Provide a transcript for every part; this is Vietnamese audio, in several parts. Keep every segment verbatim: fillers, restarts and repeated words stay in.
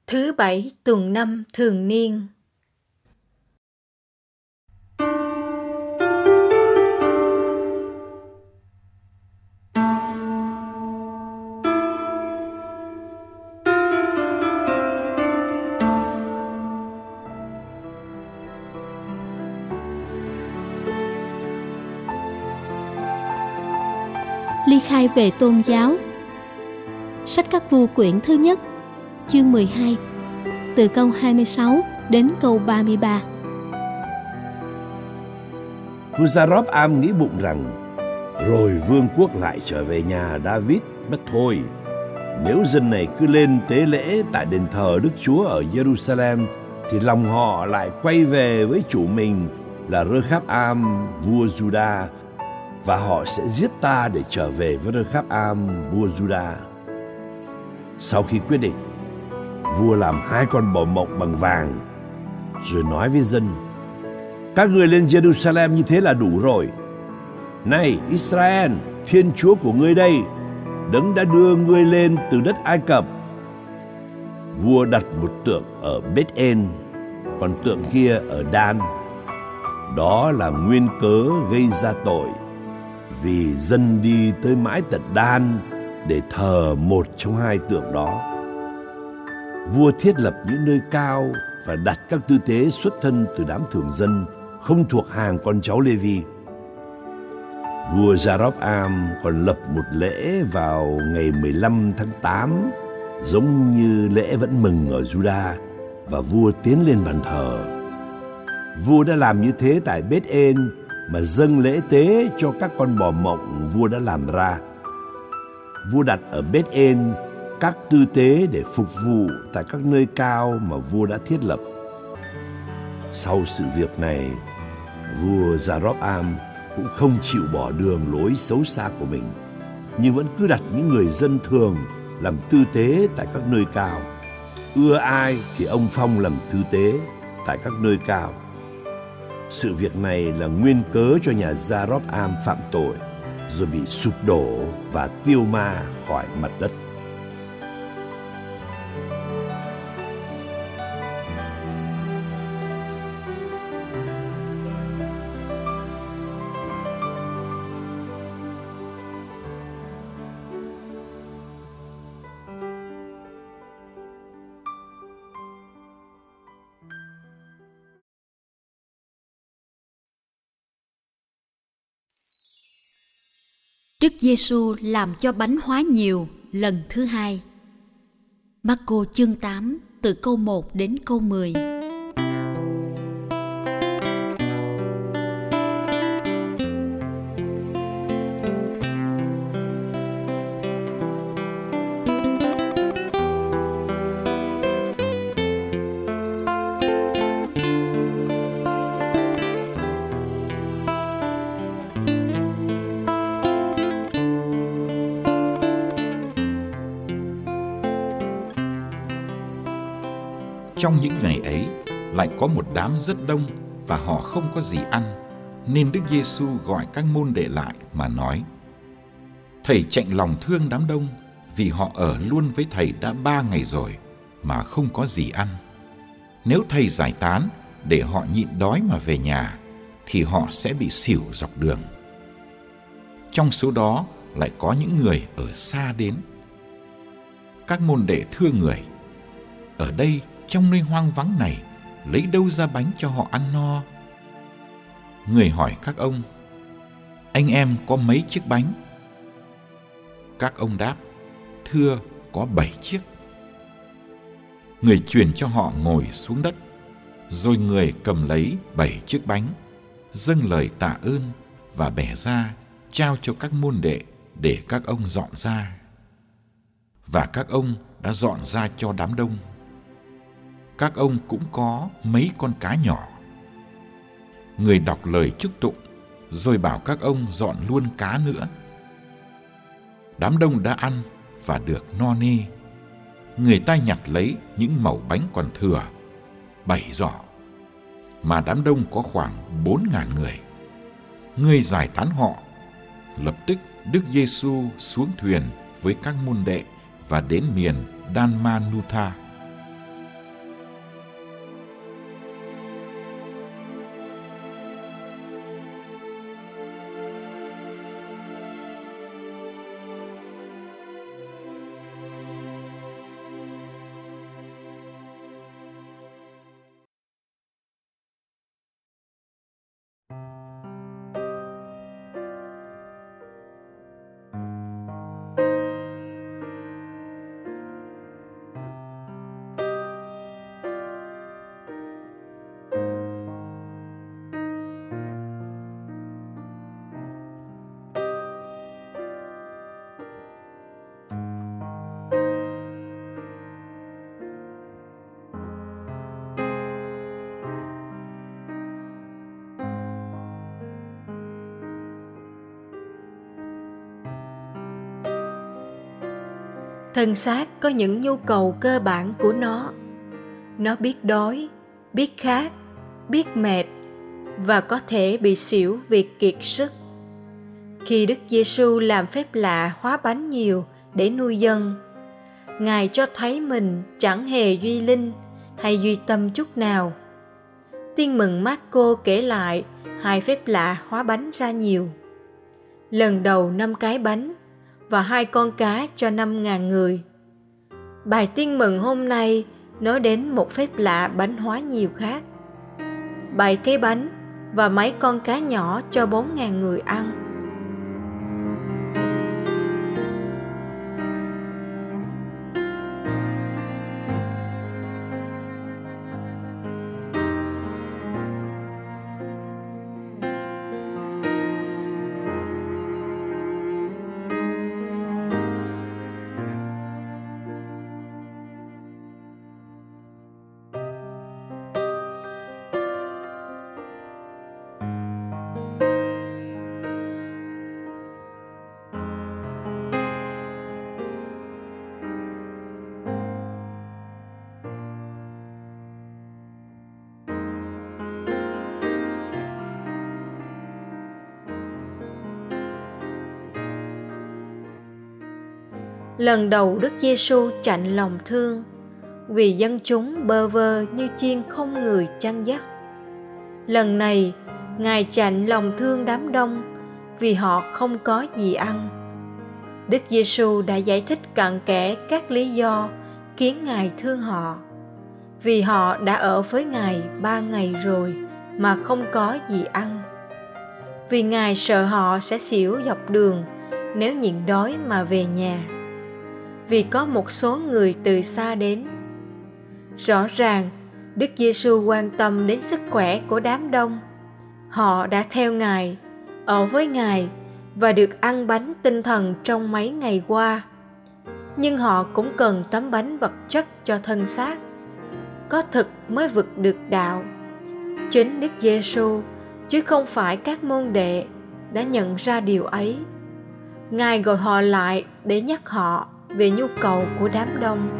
Thứ bảy tuần năm thường niên. Ly khai về tôn giáo. Sách Các Vua quyển thứ nhất, chương mười hai, từ câu hai mươi sáu đến câu ba mươi ba. Vua Gia-rób-am nghĩ bụng rằng rồi vương quốc lại trở về nhà David mất thôi. Nếu dân này cứ lên tế lễ tại đền thờ Đức Chúa ở Jerusalem thì lòng họ lại quay về với chủ mình là Rơ-kháp-am vua Juda, và họ sẽ giết ta để trở về với Rơ-kháp-am vua Juda. Sau khi quyết định, vua làm hai con bò mộng bằng vàng, rồi nói với dân: các ngươi lên Jerusalem như thế là đủ rồi. Này Israel, Thiên Chúa của ngươi đây, Đấng đã đưa ngươi lên từ đất Ai Cập. Vua đặt một tượng ở Bết-en, còn tượng kia ở Dan. Đó là nguyên cớ gây ra tội, vì dân đi tới mãi tận Dan để thờ một trong hai tượng đó. Vua thiết lập những nơi cao và đặt các tư tế xuất thân từ đám thường dân không thuộc hàng con cháu Lê-vi. Vua Gia-rób-am còn lập một lễ vào ngày mười lăm tháng tám, giống như lễ vẫn mừng ở Juda, và vua tiến lên bàn thờ. Vua đã làm như thế tại Bết-en mà dâng lễ tế cho các con bò mộng vua đã làm ra. Vua đặt ở Bết-en các tư tế để phục vụ tại các nơi cao mà vua đã thiết lập. Sau sự việc này, vua Gia-rób-am cũng không chịu bỏ đường lối xấu xa của mình, nhưng vẫn cứ đặt những người dân thường làm tư tế tại các nơi cao. Ưa ai thì ông phong làm tư tế tại các nơi cao. Sự việc này là nguyên cớ cho nhà Gia-rób-am phạm tội, rồi bị sụp đổ và tiêu ma khỏi mặt đất. Đức Giêsu làm cho bánh hóa nhiều lần thứ hai. Mác-cô chương tám từ câu một đến câu mười. Trong những ngày ấy, lại có một đám rất đông và họ không có gì ăn, nên Đức Giêsu gọi các môn đệ lại mà nói: Thầy chạnh lòng thương đám đông, vì họ ở luôn với Thầy đã ba ngày rồi mà không có gì ăn. Nếu Thầy giải tán để họ nhịn đói mà về nhà, thì họ sẽ bị xỉu dọc đường. Trong số đó lại có những người ở xa đến. Các môn đệ thưa người: Ở đây, trong nơi hoang vắng này, lấy đâu ra bánh cho họ ăn no? Người hỏi các ông: Anh em có mấy chiếc bánh? Các ông đáp: Thưa, có bảy chiếc. Người truyền cho họ ngồi xuống đất, rồi người cầm lấy bảy chiếc bánh, dâng lời tạ ơn và bẻ ra, trao cho các môn đệ để các ông dọn ra. Và các ông đã dọn ra cho đám đông. Các ông cũng có mấy con cá nhỏ. Người đọc lời chúc tụng, rồi bảo các ông dọn luôn cá nữa. Đám đông đã ăn và được no nê. Người ta nhặt lấy những mẩu bánh còn thừa, bảy giỏ, mà đám đông có khoảng bốn ngàn người. Người giải tán họ. Lập tức Đức Giêsu xuống thuyền với các môn đệ và đến miền Đan-ma-nu-tha. Thân xác có những nhu cầu cơ bản của nó. Nó biết đói, biết khát, biết mệt và có thể bị xỉu vì kiệt sức. Khi Đức Giêsu làm phép lạ hóa bánh nhiều để nuôi dân, Ngài cho thấy mình chẳng hề duy linh hay duy tâm chút nào. Tin mừng Mác-cô kể lại hai phép lạ hóa bánh ra nhiều. Lần đầu năm cái bánh và hai con cá cho năm ngàn người. Bài tin mừng hôm nay nói đến một phép lạ bánh hóa nhiều khác. Bảy cái bánh và mấy con cá nhỏ cho bốn ngàn người ăn. Lần đầu Đức Giêsu chạnh lòng thương vì dân chúng bơ vơ như chiên không người chăn dắt. Lần này Ngài chạnh lòng thương đám đông vì họ không có gì ăn. Đức Giêsu đã giải thích cặn kẽ các lý do khiến Ngài thương họ. Vì họ đã ở với Ngài ba ngày rồi mà không có gì ăn. Vì Ngài sợ họ sẽ xỉu dọc đường nếu nhịn đói mà về nhà. Vì có một số người từ xa đến. Rõ ràng, Đức Giêsu quan tâm đến sức khỏe của đám đông. Họ đã theo Ngài, ở với Ngài và được ăn bánh tinh thần trong mấy ngày qua. Nhưng họ cũng cần tấm bánh vật chất cho thân xác. Có thực mới vực được đạo. Chính Đức Giêsu, chứ không phải các môn đệ, đã nhận ra điều ấy. Ngài gọi họ lại để nhắc họ về nhu cầu của đám đông.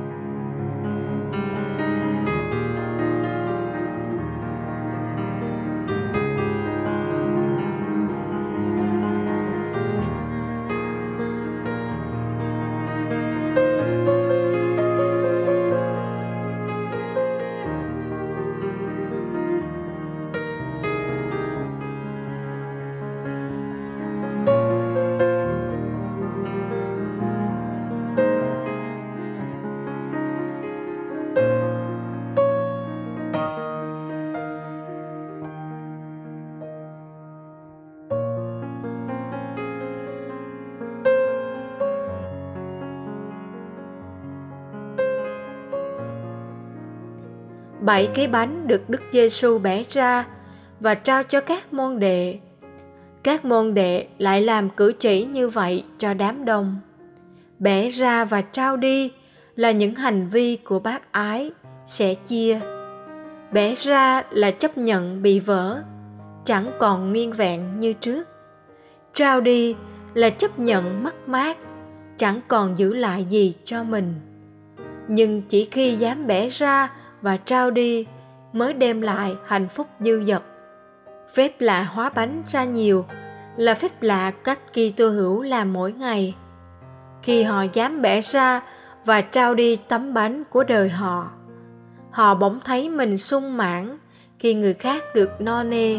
Bảy cái bánh được Đức Giêsu bẻ ra và trao cho các môn đệ. Các môn đệ lại làm cử chỉ như vậy cho đám đông. Bẻ ra và trao đi là những hành vi của bác ái, sẻ chia. Bẻ ra là chấp nhận bị vỡ, chẳng còn nguyên vẹn như trước. Trao đi là chấp nhận mất mát, chẳng còn giữ lại gì cho mình. Nhưng chỉ khi dám bẻ ra và trao đi mới đem lại hạnh phúc dư dật. Phép lạ hóa bánh ra nhiều là phép lạ các Kitô hữu làm mỗi ngày. Khi họ dám bẻ ra và trao đi tấm bánh của đời họ, họ bỗng thấy mình sung mãn khi người khác được no nê.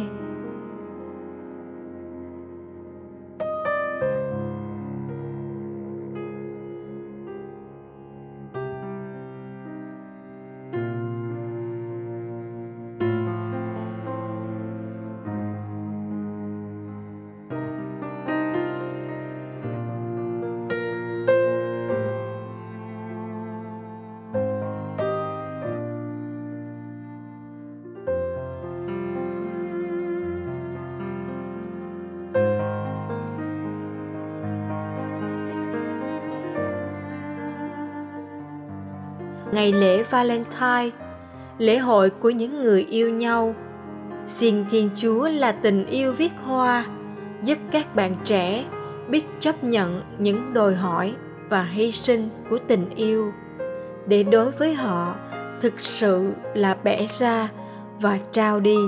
Ngày lễ Valentine, lễ hội của những người yêu nhau. Xin Thiên Chúa là tình yêu viết hoa, giúp các bạn trẻ biết chấp nhận những đòi hỏi, và hy sinh của tình yêu, để đối với họ thực sự là bẻ ra và trao đi.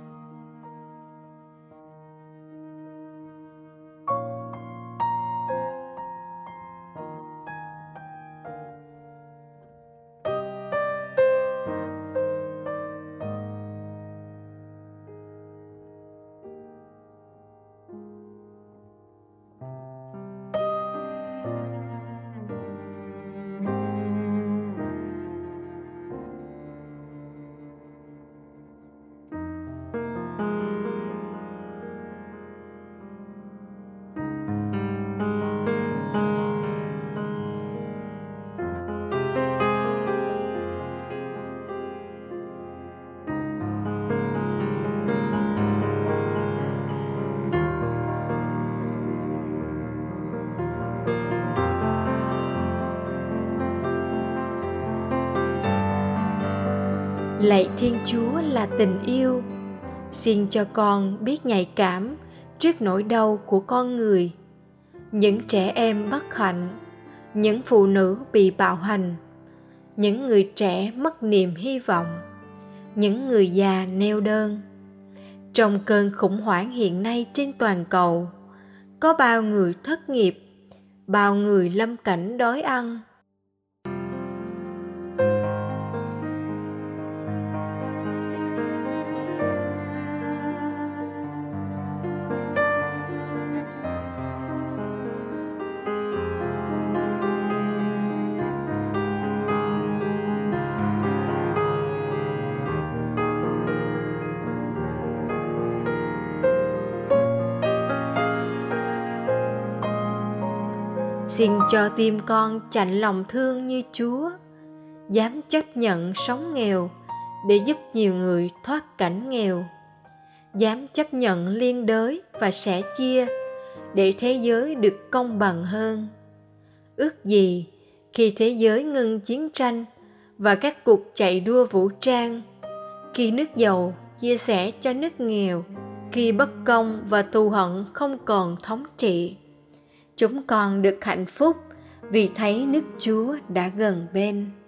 Lạy Thiên Chúa là tình yêu, xin cho con biết nhạy cảm trước nỗi đau của con người, những trẻ em bất hạnh, những phụ nữ bị bạo hành, những người trẻ mất niềm hy vọng, những người già neo đơn. Trong cơn khủng hoảng hiện nay trên toàn cầu, có bao người thất nghiệp, bao người lâm cảnh đói ăn. Xin cho tim con chạnh lòng thương như Chúa, dám chấp nhận sống nghèo để giúp nhiều người thoát cảnh nghèo, dám chấp nhận liên đới và sẻ chia để thế giới được công bằng hơn. Ước gì khi thế giới ngừng chiến tranh và các cuộc chạy đua vũ trang, khi nước giàu chia sẻ cho nước nghèo, khi bất công và thù hận không còn thống trị, chúng con được hạnh phúc vì thấy nước Chúa đã gần bên.